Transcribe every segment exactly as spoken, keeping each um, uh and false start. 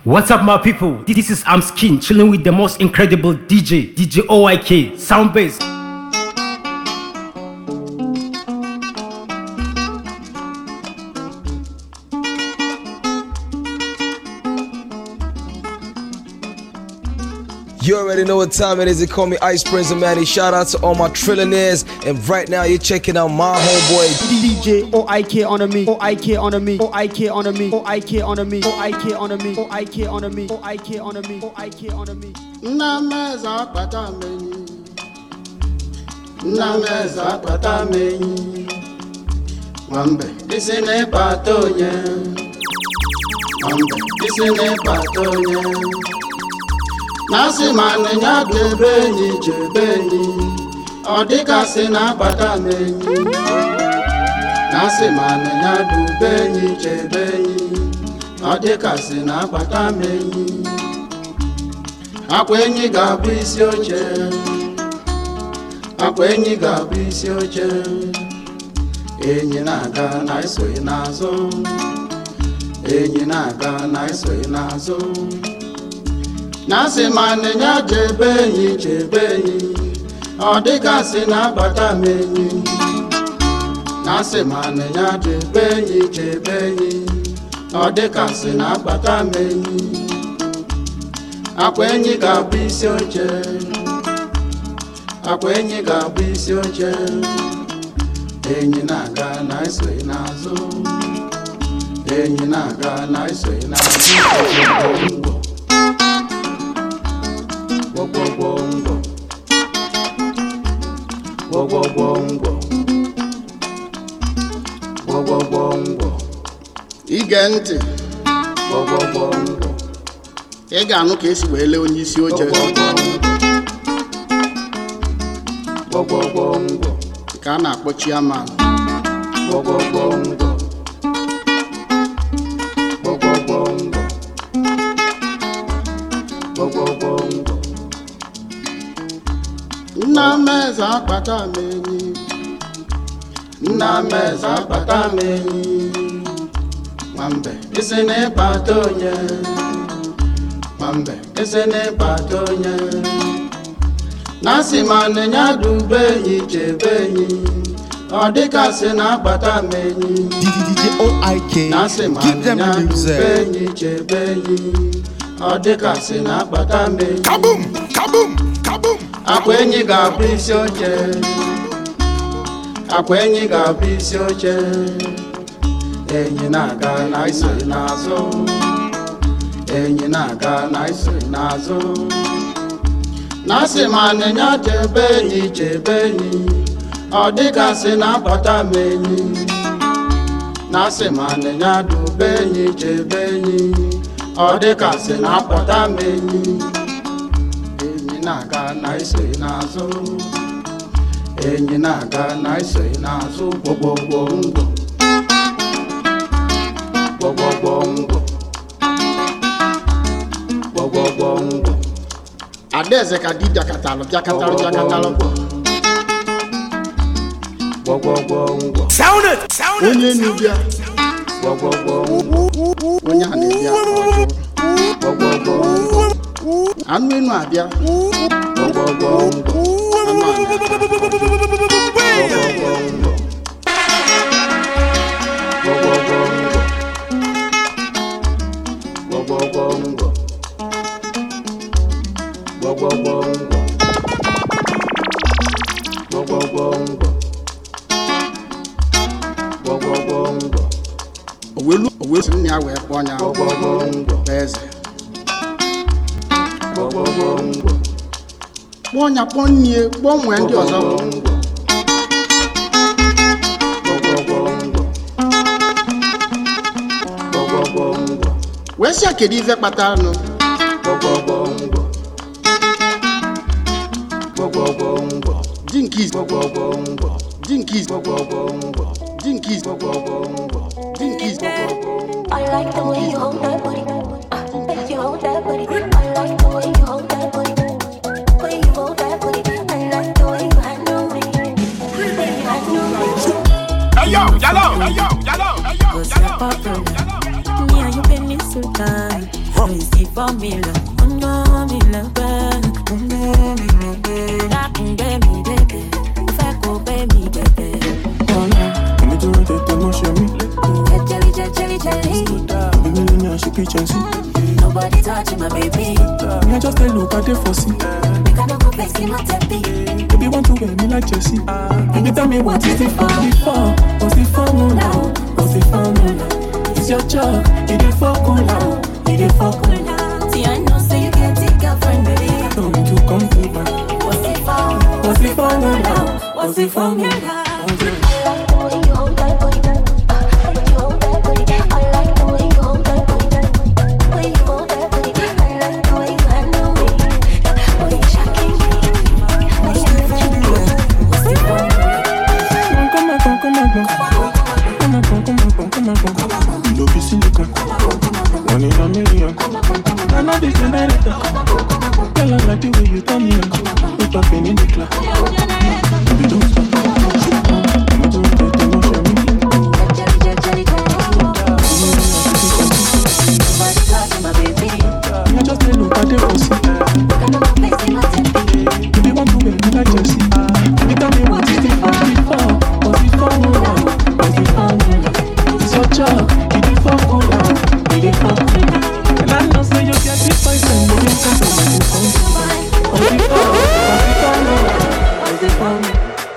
What's up, my people? This is Amskin, chilling with the most incredible D J, D J O I K, Sound Bass. You already know what time it is. They call me Ice Prince and Manny. Shout out to all my trillionaires. And right now you're checking out my homeboy D J O I K on me. O I K on me. O I K on me. O I K on me. O I K on me. O I K on me. O I K on me. O I K on me. Nameza pata meni. Nameza pata meni. Wambe disine patonye. Wambe disine patonye. Nasi mane nya jebeni jebeni Odika sina bata meni Nasi mane nya dubeni jebeni Odika sina bata meni Akwenyi gabu isi oche Akwenyi gabu isi oche Enyi naga na iso inazo Enyi naga na iso inazo Nasi mane nya jebeni jebeni Odika sina bata meni Nasi mane nya jebeni jebeni Odika sina bata meni Akwenyi gabu isi oche Akwenyi gabu isi oche Enyi naga na iso inazo Enyi naga na iso inazo Wogwogwongo Wogwogwongo Wogwogwongo Ige ntị Wogwogwongo Ị ga-anụ ka esi wee lee onye isi oche Wogwogwongo ka a na-akpọ chairman Wogwogwongo Wogwogwongo Wogwogwongo Nameza akpata meni Nameza akpata meni Wambe isene patonye Wambe isene patonye Nasi mane nya dubeni jebeni Odika sina akpata meni D J O I K. Nasi mane nya dubeni jebeni Odika sina akpata meni Kaboom! Kaboom! Kaboom! Akwenyi gabu isi oche Akwenyi gabu isi oche Enyi naga na iso inazo Enyi naga na iso inazo Nasi mane nya jebeni jebeni Odika sina bata meni Nasi mane nya dubeni jebeni Odika sina bata meni Naga na iso inazo Enyi naga na iso inazo Wogwogwongo Wogwogwongo Wogwogwongo Adeze ka dida katalo Jakatalo jakatalo Wogwogwongo Sound it! Sound it! Onye nubia Wogwogwongo Onye anebia Wogwogwongo Anu enu abia Wogwogwongo Anu abia Wogwogwongo Wogwogwongo Wogwogwongo Wogwogwongo Wogwogwongo Wogwogwongo Owelu owelu ni awe ponya Wogwogwongo Beze Wogwogwongo Ponya ponye pomwe ndi ozo Wogwogwongo Wogwogwongo Wesi akedi ife patano Wogwogwongo Wogwogwongo Dinkies Wogwogwongo Dinkies Wogwogwongo Dinkies Wogwogwongo Dinkies Wogwogwongo I like the way you hold that booty. Uh, you hold that booty. I like the way you hold that booty. Way you hold that booty. I like the way you handle me. Way you handle me. Hey yo, yellow, hey yo, yellow, hey yo, yellow, Me and you been in so time. Crazy for me, love. Oh, me love, baby. That can get me, baby. If I go, baby, baby. Oh, no. I'm into it, I'm not sure me. Jelly, jelly, jelly, jelly. Baby, let me ask you, Chelsea. Nobody touching my baby. Me, I just a look at the fussy. Make I no go place in my teppy. Baby, want to wear me like Jessie. Baby, tell me what is it for? What's the formula? What's the formula? It's your job. You do fuck on now. You do fuck on now. See, I know, say you can't take girlfriend, baby. Don't need to come to back. What's the formula? What's the formula? What's the formula? I like the way you hold that body. I like you hold that body. I like the way you hold that body. Way you hold that body. I like the way you handle me. Boy, you're shocking me. What's the formula? What's the formula? Come on, come on, come on, come on, come on, come on, come on, come on. You know, be silicon. One in a million. I know this generator. Girl, I like the way you turn me on. We're talking in the club. Baby, don't stop. I'm doing it, I'm not sure me. Jelly, jelly, jelly, jelly. Nobody touching my baby. I just a look at the pussy. Make I no go place in my teppy. Baby, want to wear me like Jessie. Baby, tell me what is the formula? What's the formula? What's the formula? It's your job. You do fuck on now. You do fuck on now. And I know say you get it by some baby, come to my phone. What's the formula? What's the formula?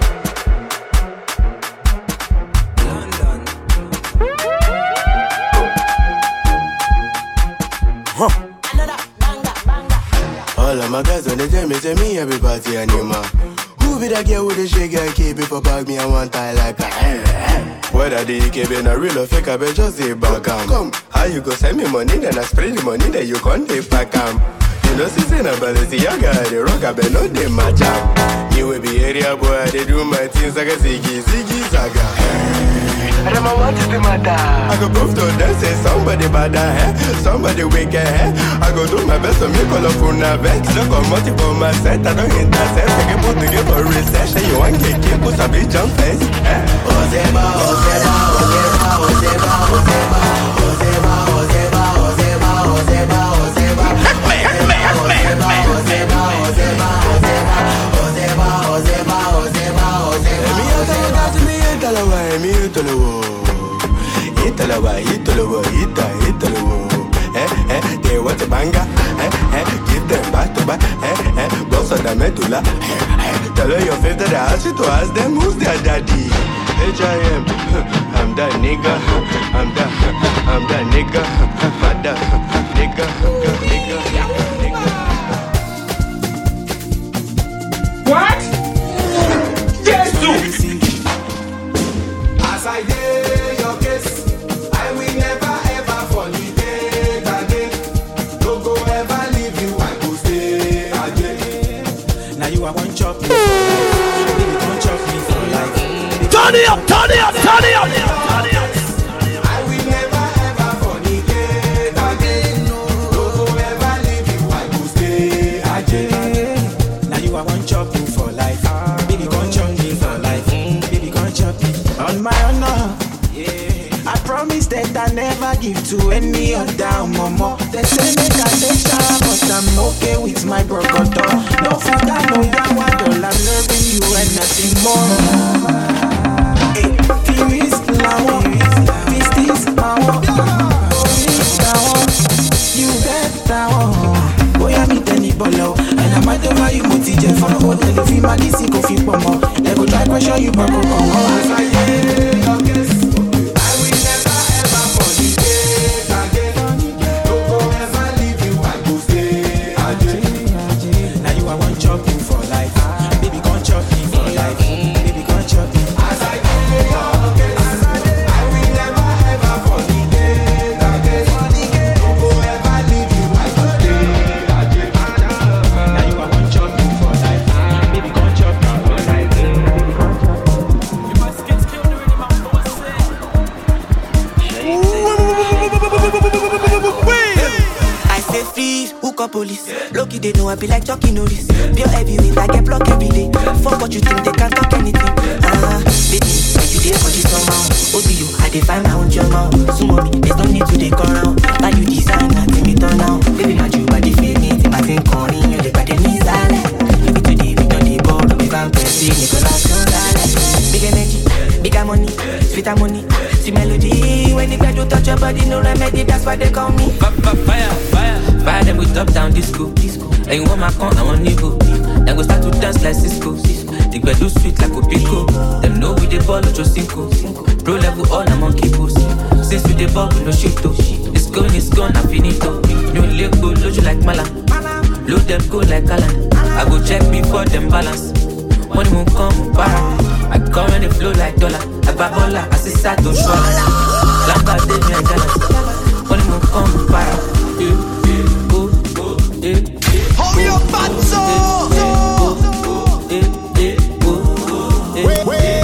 All of my guys on the tell me, tell me everybody animal. Who be that girl with the shake and keep it for bag me and one tie like that? Whether the E K be a real or fake, I bet just say back am. Come, how you go send me money, then I spray the money, then you can't take back am. You know, see, say, nobody see, I got the rock, I bet no they match up. You will be area boy, they do my things like a ziggy, ziggy, zaga. I don't know what is the matter. I go prove to them, say somebody bad, eh? Somebody wicked, eh? I go do my best to make all of una vex. Don't come out for my set, I don't intercept. I can put together research, then you want to keep, put a big jump fence, eh? Ozeba, Ozeba, Ozeba, Ozeba, Ozeba, Ozeba, Ozeba, Ozeba, Ozeba, Ozeba. Heck me, heck me, heck me, heck me. Ozeba, Ozeba, Ozeba, Ozeba, Ozeba, Ozeba, Ozeba. Emi yata yata mi yatalawa, emi yatalawa. Italawa, Italawa, Ita, Italawa. Eh, eh, they want a banga. Eh, eh, give them back to back. Eh, eh, boss of the medulla. Eh, eh, tell her your face that I asked you to ask them who's their daddy. H I M, I'm that nigga. I'm that, I'm that nigga. I'm that nigga, nigga, nigga. What? Yes, do. As I did your case. I will never ever fornicate again. Don't go ever leave you, I go stay again. Now you are one chop me for life. Baby, don't chop me for life. Turn it up, turn it up, turn it up, turn it up. I will never ever fornicate again. Don't go ever leave you, I go stay again. Now you are one chop me for life. Baby, don't chop me for life. Baby, don't chop me on my honor. I promise that I never give to any other mama. They say make I take time, but I'm okay with my brocodo. No food, I know that one girl, I'm loving you and nothing more. Hey, Kiwis, Lawa, Mistis, Mawa, you get that one. Boy, I meet any bolo, and I might over you, Mutije, for the hotel, if you might see coffee, Pomo. They go try pressure you, Bako, As I did your case. Police. Lucky they know I be like Chucky Norris. Pure heavyweight, I get blocked every day. Fuck what you think, they can't talk anything. Ah, uh, baby, you day for the summer. O B U, I dey find my own drama. Sumo me, there's no need to dey come round. Value design, nothing me turn now. Baby, my Jew, I dey feel it. My thing calling, you dey got the knees silent. Every today, we don't dey ball. If I'm pressing, Nicolas Gonzalez. Big energy, bigger money, sweeter money. See melody, when the bed do touch your body, no remedy, that's why they call me. Fire, fire, fire. Fire them with top down disco. And you want my con, I want Nico. Then go start to dance like Cisco. The bed do sweet like Opico. Them know we dey ball with your cinco. Pro level all I'm on keyboards. Since we dey ball with no shit though. It's going, it's gone, I'm finito. New leg go, load you like Mala. Load them go like Alan. I go check before them balance. Money won't come, para. I come and they flow like dollar. I babola, I see sad to show. Lamba, they me a jealous. Money won't come, para. Hold your butts up! Wait, wait!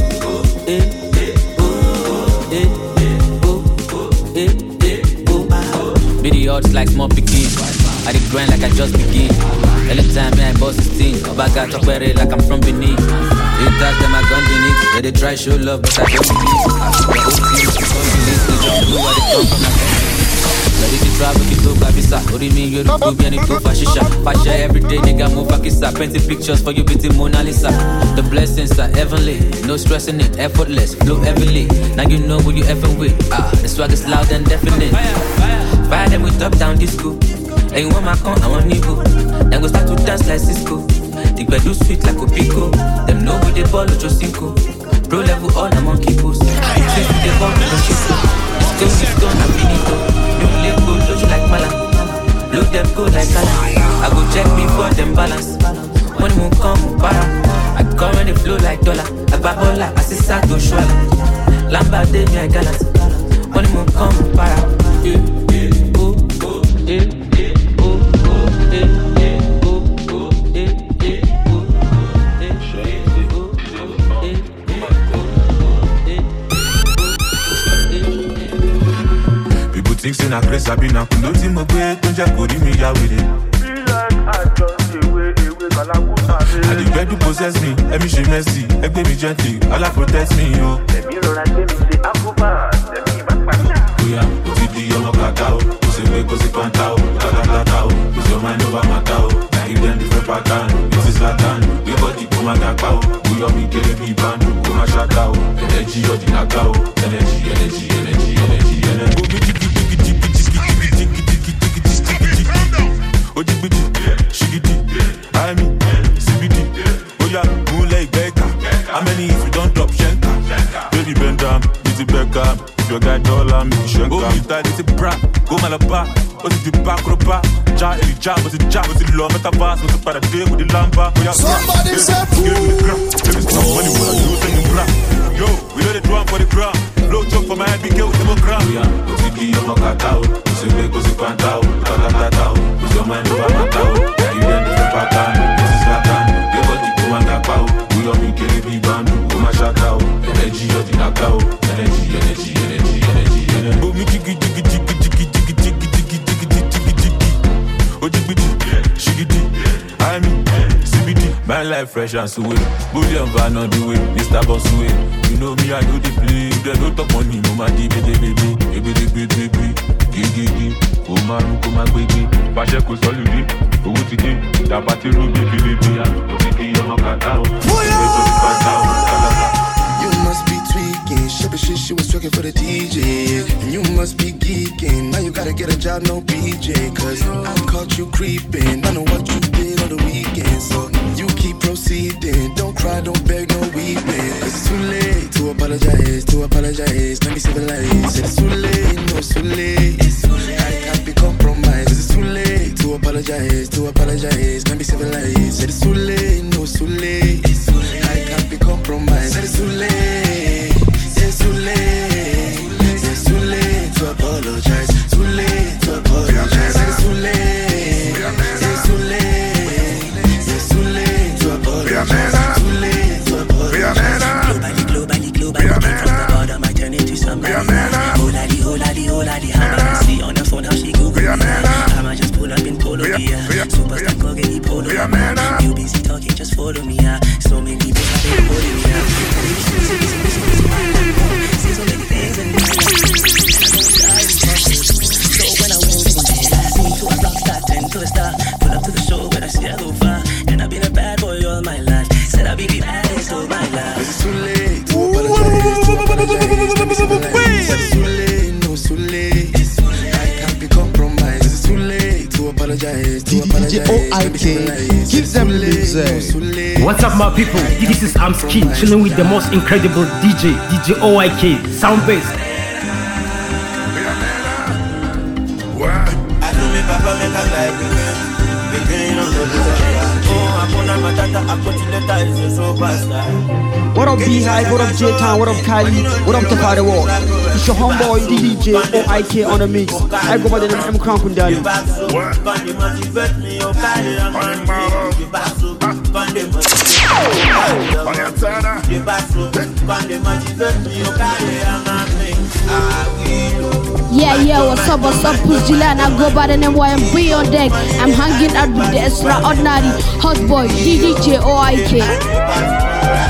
Be the odds like small picking. I dey grind like I just begin. Anytime me I boss this thing, Oba got to wear it like I'm from Benin. They touch them I gun beneath. Yeah, they try show love but I don't believe. The whole team is so unique. They don't know where they come from. Ready to travel, keep to Babisa. Ori me, you don't go be any to Fashisha. Fasha every day, nigga move Akisa. Painting pictures for you, beating Mona Lisa. The blessings are heavenly, no stressing it, effortless, flow heavily. Now you know who you effing with. Ah, the swag is loud and definite. Fire, fire, fire them with top down disco. And you want my con, I want Nico. Then go start to dance like Cisco. The bed do sweet like Opico. Them know we dey ball with your cinco. Pro level all I'm on keyboards. Since we dey ball with your shit. It's gone, it's gone, I'm finito. New label, load you like Mala. Load them go like Kala. I go check before them balance. Money won't come, para. I come and they flow like dollar. I babola, I see sad to show. Lamba, they me a gallant. Money won't come, para. Yeah, yeah, oh, oh, yeah, yeah, oh, oh, yeah, yeah, oh, oh, yeah, yeah, oh, yeah. People think say na grace I be na kundo ti mo gbe to je ko ri mi ya were. I the bed to possess me, let me show mercy, egbe me gently, Allah protect me yo. Let me rọra gbé mi ṣe akuba, let me back back. Oya, o ti di ọmọ kaka o, o se gbe ko si kwanta o, kaka kaka o, o se mind over matter o. Na give them different pattern, it is Latin. We body ko ma gapa o, we on me kere bi band, ko ma shaka o. Energy o di naga o, energy, energy, energy, energy, energy. Ojibiti, shigiti, I mean, C B D. Oya, moonlight baker. How many if you don't drop shanka? Baby bend down, it's a beggar. If your guy dollar, me shanka. Go with that, it's a bra. Go malaba. What's it the back or ba? Ja, any job, what's it job? What's it law? Meta pass, what's it para day with the lamba? Somebody say food. Give me some money, what I do, sing bra. Yo, we know the drum for the ground. Blow chop for my head, be killed, never ground. Oya, what's it the young cacao? What's it big, what's it pantao? Tata tata. Your mind over my cow, yeah, you then different pattern. This is Latin, your body go and that pow. We don't be killing me bandu, go my shakao. Energy, you're the nakao. Energy, energy, energy, energy, energy. Oh, me jiggy, jiggy, jiggy, jiggy, jiggy, jiggy, jiggy, jiggy, jiggy, jiggy. Oh, jiggy, shiggy, I mean, C B D. My life fresh and sweet. Bullion van on the way, Mister Boss way. You know me, I know the play. They don't talk money, mama, baby, baby, baby, baby, baby, baby. Ó máa ń kó máa gbégbé, pàṣẹ kò sọ lùdí, owó ti dé, dàbà tí rú bébí bébí, ó ti di ọmọ kàtà ó, ìwé tó ti pàtà ó, kàtàkà. You must be tweaking, shabby shit, she was twerking for the D J. And you must be geeking, now you gotta get a job, no P J. Cause I caught you creeping, I know what you did on the weekend. So you keep proceeding, don't cry, don't beg, no weeping. Cause it's too late to apologize, to apologize, let me civilize. It's too late, no, it's too late. I can't be compromised. Cause it's too late to apologize, to apologize, let me civilize. It's too late, no, it's too late. I can't be compromised. It's too late, it's too late, it's too late to apologize. Too late to apologize. It's too late, it's too late, it's too late to apologize. Too late to apologize. Globally, globally, globally, from the bottom I turn into somebody. Holadi, holadi, holadi, how see on the phone how she Google me. I'ma just pull up in polo gear. Superstar go get me polo. You busy talking, just follow me. So many people have been holding me. to a star. Pull up to the show when I see I go far. And I've been a bad boy all my life. Said I'll be the baddest of my life. It's too late to apologize, to apologize. Let me symbolize. It's too late, no, it's too late. I can't be compromised. It's too late to apologize, to apologize. D J O I K, give them music. What's up, my people? This is Amskin, chilling with the most incredible D J, D J O I K, sound bass. What up, Beehive? What up, J-Town? What up, Kylie? What up, Tafari the Wall? It's your homeboy D J O I K on the mix. I go by the name M Crown Kundali. Yeah, yeah, what's up, what's up, Puzilan? I go by the name Y M B on deck. I'm hanging out with the extraordinary hot boy, D J O I K.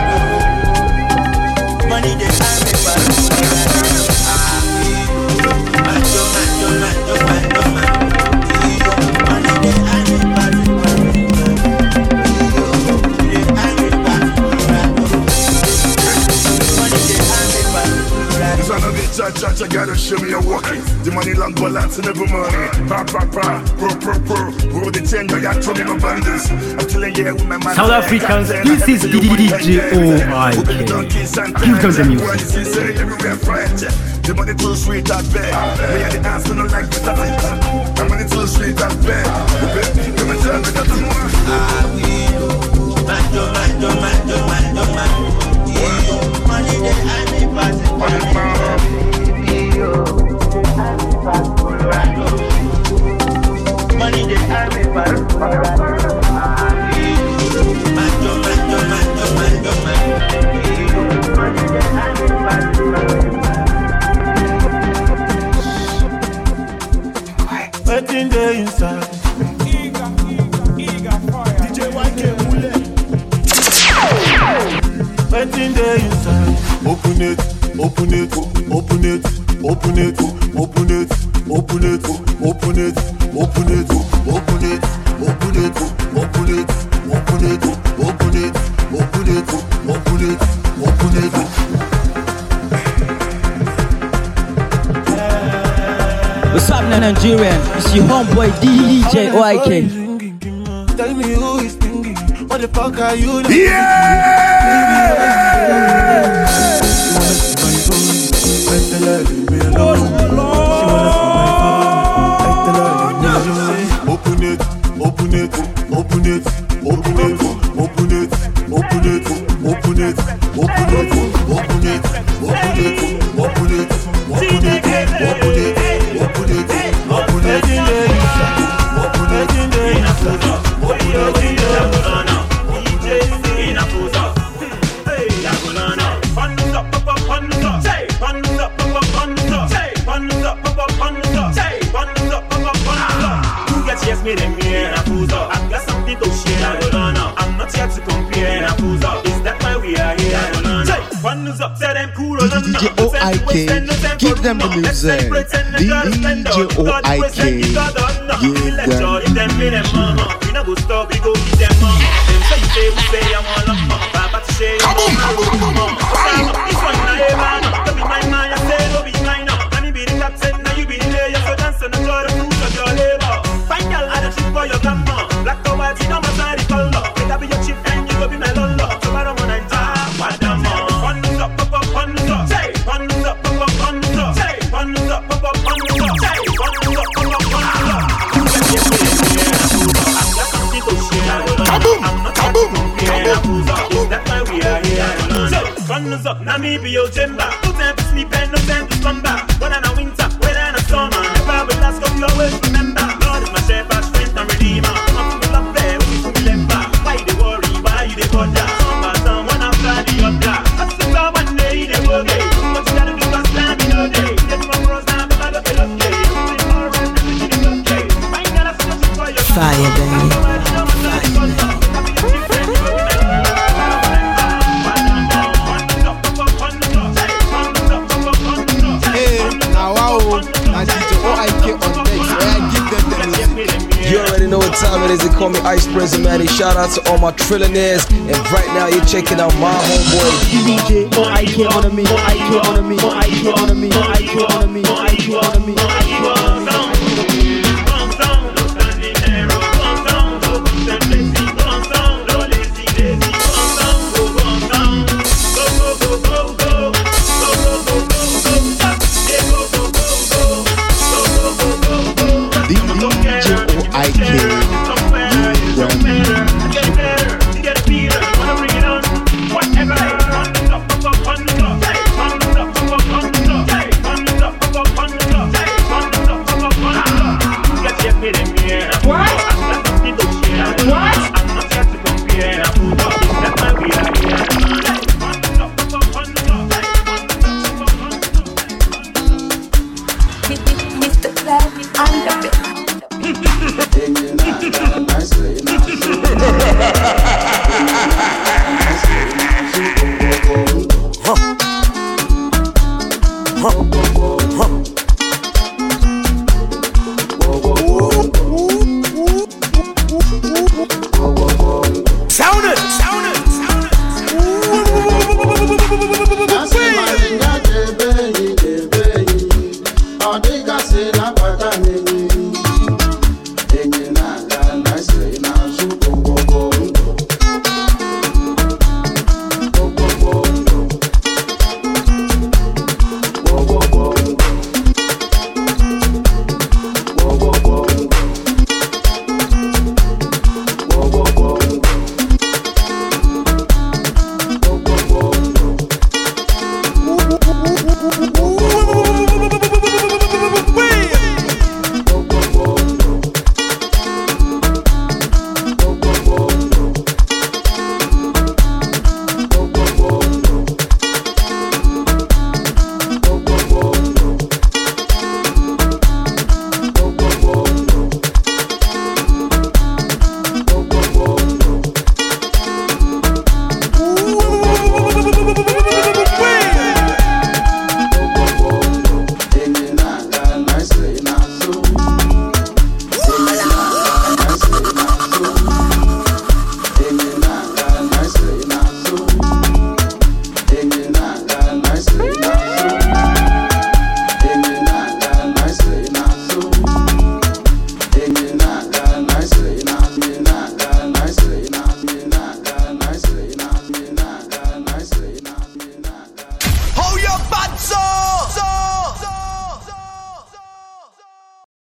Cha-cha, gotta show me a walking. The money long balance and every money. Pa, pa, pa, pro, pro, pro. Roll the ten, I got twenty my bandits. I'm telling you with my man. South Africans, this is D J O I K. Give them the music. The money too sweet, I bet. Me and the ass, no like the time. The money too sweet, I bet. Come and tell me that you want. I will. Mando, mando, mando, mando, mando. Money that I need, passing. Money that I may pass. Mando, mando, mando, mando, mando. Money that I may pass. Waiting there inside. Eager, eager, eager fire. D J Y K Mule. Waiting there inside. Open it, open it, open it, open it, open it, open it, open it, open it, open it, open it, open it, open it, open it, open it, open it, open it. What's up, Nigerian? It's your homeboy D J O I K. Tell me who is thinking. What the fuck are you doing? Yeah! Leave me alone. She wanna see my phone. Open it, open it, open it, open it, open it, open it, open it, open it, open it, open it, open it, open it, open it, open it, open me them here and who's up. I've got something to share. I'm not here to compare and who's up. Is that why we are here? One who's up, tell them cool. D J O I K, give them the music. D J O I K, give them. We no go stop, we go eat them up. Them say you say, we say I'm all up. Baba to say, I'm all up. This one na ever, don't be my man, I say, don't be mine up. Let me be the captain, now you be the player. So dance and enjoy the fruits of your labor. Find y'all at a trip for your grandma. Black or white, you know my side is color. Make that be your chief and you go be my lolo. So I don't wanna die, what the more. One is up, up, up, one is up. Say, one is up, up, up, one is up. Say, one is up, up, up, one is up. Say, one is up, up, up, one is up. Kaboom! Kaboom! Kaboom! That's why we are here. So, sun is up, now me be your chamber. No time to sleep and no time to slumber. Whether in a winter, whether in a summer, never will last, come you always remember. Lord is my shepherd, strength and redeemer. Come to the love there, we need to remember. Why they worry, why you they bother? Some by some, one after the other. I see God one day, they will get. What you gotta do is stand in your day. Get my bros down, but I don't feel okay. Fire, baby. Hey, now wow, now D J O I K on next. Where I give them the music. You already know what time it is. They call me Ice Prince and Manny. Shout out to all my trillionaires. And right now you're checking out my homeboy D J O I K on me, O I K on me, O I K on me, O I K on me, O I K on me, O I K on me. I K.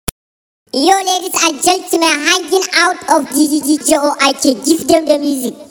Yo, ladies and gentlemen, hanging out of D J O I K. Give them the music.